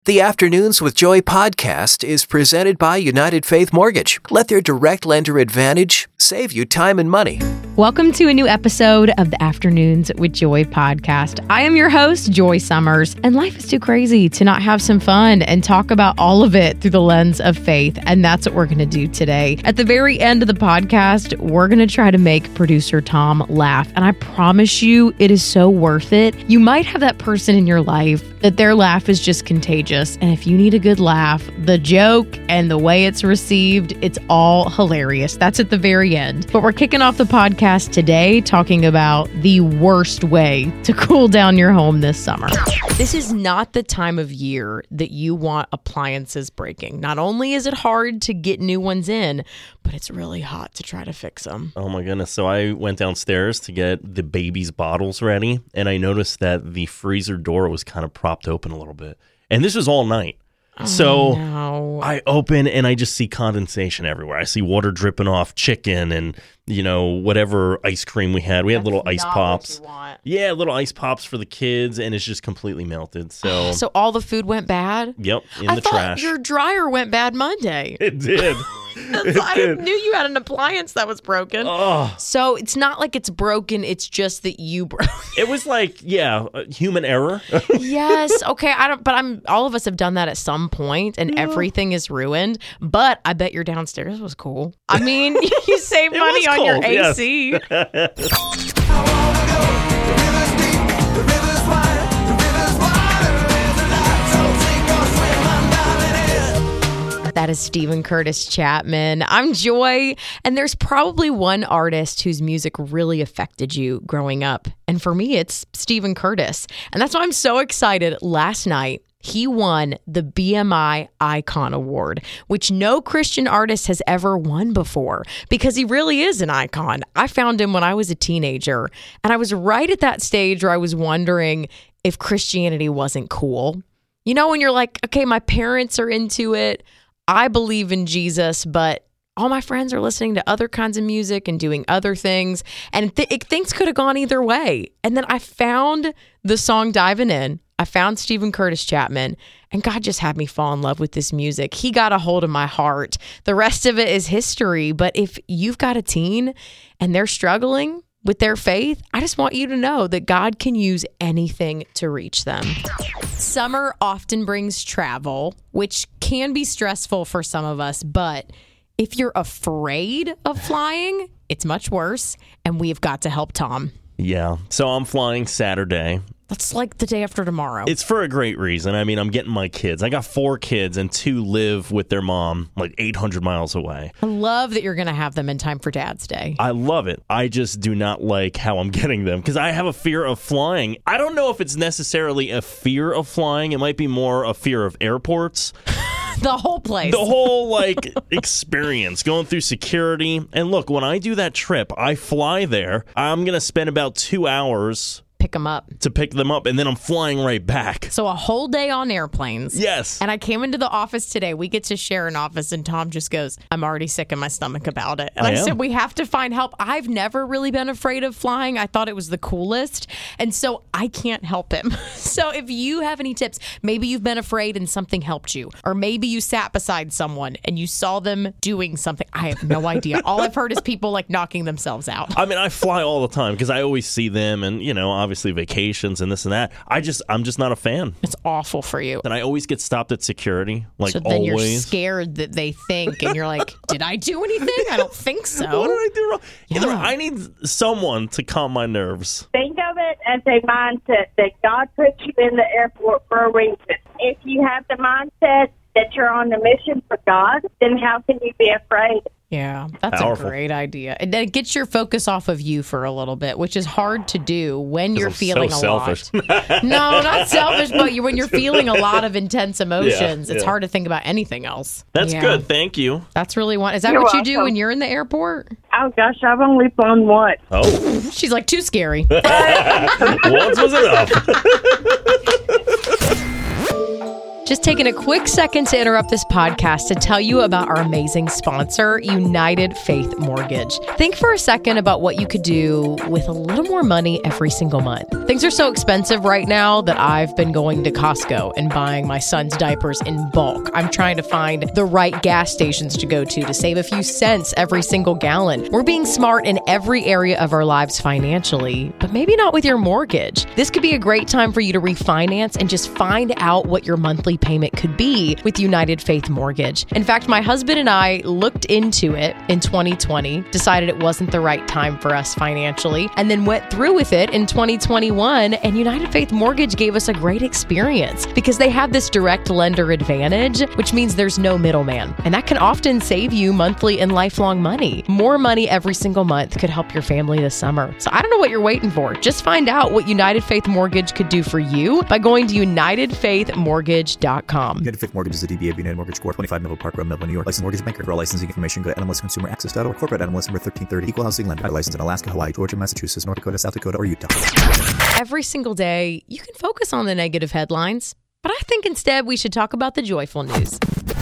The Afternoons with Joy podcast is presented by United Faith Mortgage. Let their direct lender advantage save you time and money. Welcome to a new episode of the Afternoons with Joy podcast. I am your host, Joy Summers, and life is too crazy to not have some fun and talk about all of it through the lens of faith, and that's what we're going to do today. At the very end of the podcast, we're going to try to make producer Tom laugh, and I promise you, it is so worth it. You might have that person in your life that their laugh is just contagious, and if you need a good laugh, the joke and the way it's received, it's all hilarious. That's at the very end. But we're kicking off the podcast today talking about the worst way to cool down your home this summer. This is not the time of year that you want appliances breaking. Not only is it hard to get new ones in, but it's really hot to try to fix them. Oh my goodness. So I went downstairs to get the baby's bottles ready, and I noticed that the freezer door was kind of propped open a little bit. And this was all night. So no. I open and I just see condensation everywhere. I see water dripping off chicken and, you know, whatever ice cream we had. We had little ice pops. What you want. Yeah, little ice pops for the kids, and it's just completely melted. So all the food went bad? Yep, in I the thought trash. your dryer went bad Monday. It did. I knew you had an appliance that was broken. Oh. So it's not like it's broken. It's just that you broke. It was like, human error. Yes. Okay. All of us have done that at some point, and everything is ruined. But I bet your downstairs was cool. I mean, you save money on your AC. Yes. That is Stephen Curtis Chapman. I'm Joy, and there's probably one artist whose music really affected you growing up. And for me, it's Stephen Curtis. And that's why I'm so excited. Last night, he won the BMI Icon Award, which no Christian artist has ever won before, because he really is an icon. I found him when I was a teenager, and I was right at that stage where I was wondering if Christianity wasn't cool. You know, when you're like, okay, my parents are into it, I believe in Jesus, but all my friends are listening to other kinds of music and doing other things, and things could have gone either way. And then I found the song Diving In. I found Stephen Curtis Chapman, and God just had me fall in love with this music. He got a hold of my heart. The rest of it is history. But if you've got a teen and they're struggling with their faith, I just want you to know that God can use anything to reach them. Summer often brings travel, which can be stressful for some of us, but if you're afraid of flying, it's much worse, and we've got to help Tom. Yeah. So I'm flying Saturday. That's like the day after tomorrow. It's for a great reason. I mean, I'm getting my kids. I got 4 kids, and 2 live with their mom like 800 miles away. I love that you're going to have them in time for Dad's Day. I love it. I just do not like how I'm getting them because I have a fear of flying. I don't know if it's necessarily a fear of flying. It might be more a fear of airports. The whole place. The whole, experience, going through security. And look, when I do that trip, I fly there. I'm going to spend about 2 hours pick them up. To pick them up, and then I'm flying right back. So a whole day on airplanes. Yes. And I came into the office today. We get to share an office, and Tom just goes, I'm already sick in my stomach about it. And I said, we have to find help. I've never really been afraid of flying. I thought it was the coolest. And so I can't help him. So if you have any tips, maybe you've been afraid and something helped you. Or maybe you sat beside someone and you saw them doing something. I have no idea. All I've heard is people knocking themselves out. I mean, I fly all the time because I always see them and, obviously vacations and this and that. I'm just not a fan. It's awful for you. And I always get stopped at security, so then always. You're scared that they think, and you're like, did I do anything? I don't think so. What did I do wrong? Yeah. I need someone to calm my nerves. Think of it as a mindset that God put you in the airport for a reason. If you have the mindset that you're on the mission for God, then how can you be afraid? Yeah, that's Powerful. A great idea. And it gets your focus off of you for a little bit, which is hard to do when you're feeling so selfish. lot. No, not selfish, but when you're feeling a lot of intense emotions, it's hard to think about anything else. That's good. Thank you. That's really one. Is that what you do when you're in the airport? Oh, gosh, I've only flown once. Oh. She's like, too scary. Once was enough. Just taking a quick second to interrupt this podcast to tell you about our amazing sponsor, United Faith Mortgage. Think for a second about what you could do with a little more money every single month. Things are so expensive right now that I've been going to Costco and buying my son's diapers in bulk. I'm trying to find the right gas stations to go to save a few cents every single gallon. We're being smart in every area of our lives financially, but maybe not with your mortgage. This could be a great time for you to refinance and just find out what your monthly payment could be with United Faith Mortgage. In fact, my husband and I looked into it in 2020, decided it wasn't the right time for us financially, and then went through with it in 2021. And United Faith Mortgage gave us a great experience because they have this direct lender advantage, which means there's no middleman. And that can often save you monthly and lifelong money. More money every single month could help your family this summer. So I don't know what you're waiting for. Just find out what United Faith Mortgage could do for you by going to UnitedFaithMortgage.com. United Faith Mortgage is a DBA of United Mortgage Corp. 25 Melville Park Road, Melville, New York. Licensed mortgage banker. For all licensing information, go to NMLSConsumerAccess.org. Corporate NMLS number 1330. Equal housing lender. License in Alaska, Hawaii, Georgia, Massachusetts, North Dakota, South Dakota, or Utah. Every single day, you can focus on the negative headlines, but I think instead we should talk about the joyful news.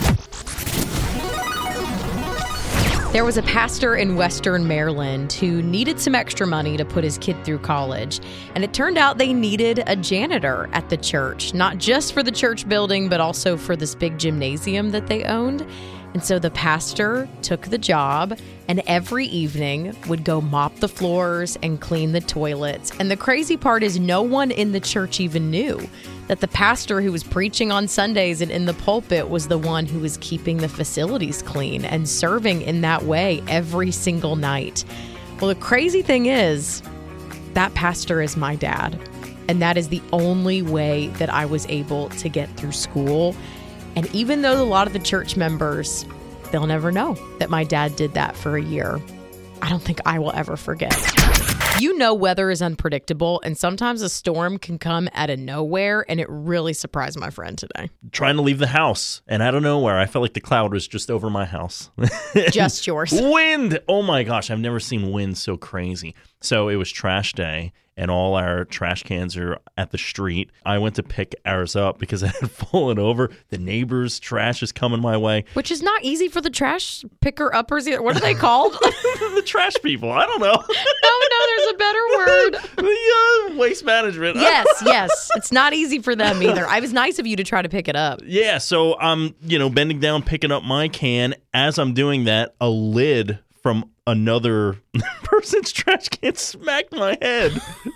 There was a pastor in Western Maryland who needed some extra money to put his kid through college, and it turned out they needed a janitor at the church, not just for the church building, but also for this big gymnasium that they owned. And so the pastor took the job and every evening would go mop the floors and clean the toilets. And the crazy part is no one in the church even knew that the pastor who was preaching on Sundays and in the pulpit was the one who was keeping the facilities clean and serving in that way every single night. Well, the crazy thing is that pastor is my dad. And that is the only way that I was able to get through school. And even though a lot of the church members, they'll never know that my dad did that for a year, I don't think I will ever forget. You know, weather is unpredictable, and sometimes a storm can come out of nowhere, and it really surprised my friend today. Trying to leave the house, and out of nowhere, I felt like the cloud was just over my house. Just yours. Wind! Oh my gosh, I've never seen wind so crazy. So it was trash day, and all our trash cans are at the street. I went to pick ours up because it had fallen over. The neighbor's trash is coming my way. Which is not easy for the trash picker-uppers either. What are they called? The trash people. I don't know. No, there's a better word. The waste management. Yes. It's not easy for them either. It was nice of you to try to pick it up. Yeah, so I'm, bending down, picking up my can. As I'm doing that, a lid from another person's trash can smacked my head.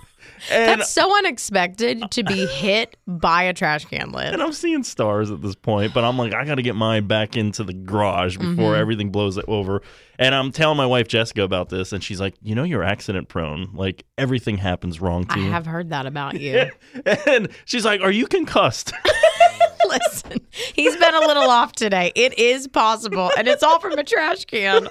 And that's so unexpected to be hit by a trash can lid. And I'm seeing stars at this point, but I'm like, I got to get mine back into the garage before everything blows over. And I'm telling my wife, Jessica, about this, and she's like, you're accident prone. Like, everything happens wrong to you. I have heard that about you. And she's like, are you concussed? Listen, he's been a little off today. It is possible, and it's all from a trash can.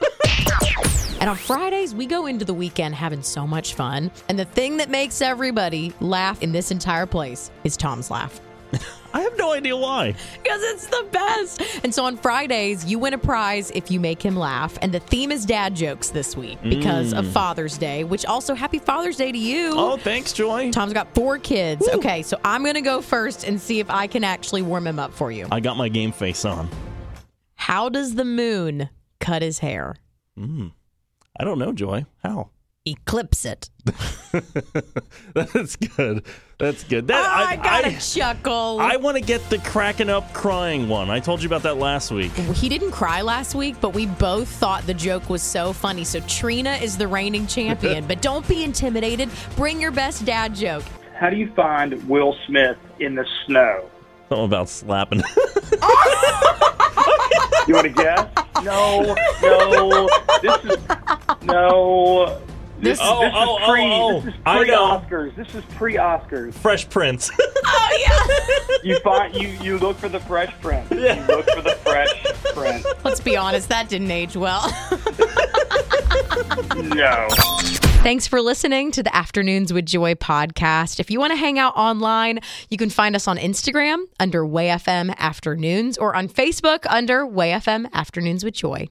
And on Fridays, we go into the weekend having so much fun. And the thing that makes everybody laugh in this entire place is Tom's laugh. I have no idea why. Because it's the best. And so on Fridays, you win a prize if you make him laugh. And the theme is dad jokes this week because of Father's Day, which also happy Father's Day to you. Oh, thanks, Joy. Tom's got 4 kids. Woo. Okay, so I'm going to go first and see if I can actually warm him up for you. I got my game face on. How does the moon cut his hair? I don't know, Joy. How? Eclipse it. That's good. That's good. I got a chuckle. I want to get the cracking up crying one. I told you about that last week. He didn't cry last week, but we both thought the joke was so funny. So Trina is the reigning champion. But don't be intimidated. Bring your best dad joke. How do you find Will Smith in the snow? Something about slapping. You want to guess? No. This is pre-Oscars. This is pre-Oscars. Fresh Prince. Oh, yeah. You look for the Fresh Prince. Yeah. You look for the Fresh Prince. Let's be honest, that didn't age well. No. Thanks for listening to the Afternoons with Joy podcast. If you want to hang out online, you can find us on Instagram under WayFM Afternoons or on Facebook under WayFM Afternoons with Joy.